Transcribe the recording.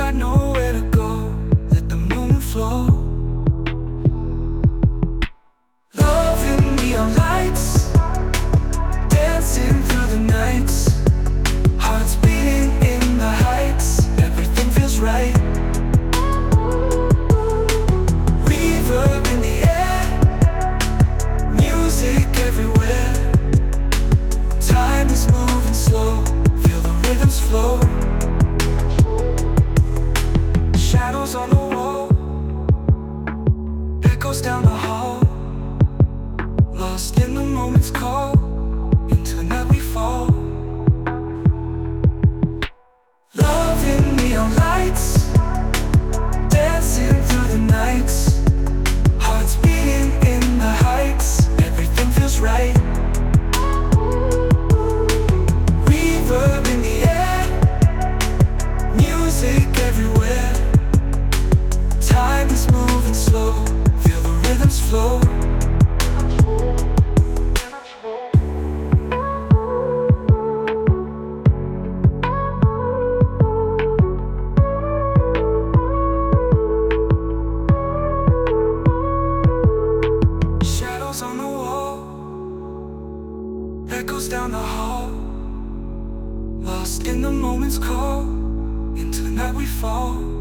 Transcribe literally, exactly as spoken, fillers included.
got nowhere to go, let the moment flow. Love in neon lights, dancing through the nights, hearts beating in the heights, everything feels right. Reverb in the air, music everywhere. Time is moving slow, feel the rhythms flow. Shadows on the wall, echoes down the hall, lost in the moment's call, into the night we fall. Love in neon lights, dancing through the nights, hearts beating in the heights, everything feels right. Reverb in the air, music everywhere. Time is moving slow, feel the rhythms flow. Shadows on the wall, echoes down the hall, lost in the moment's call, into the night we fall.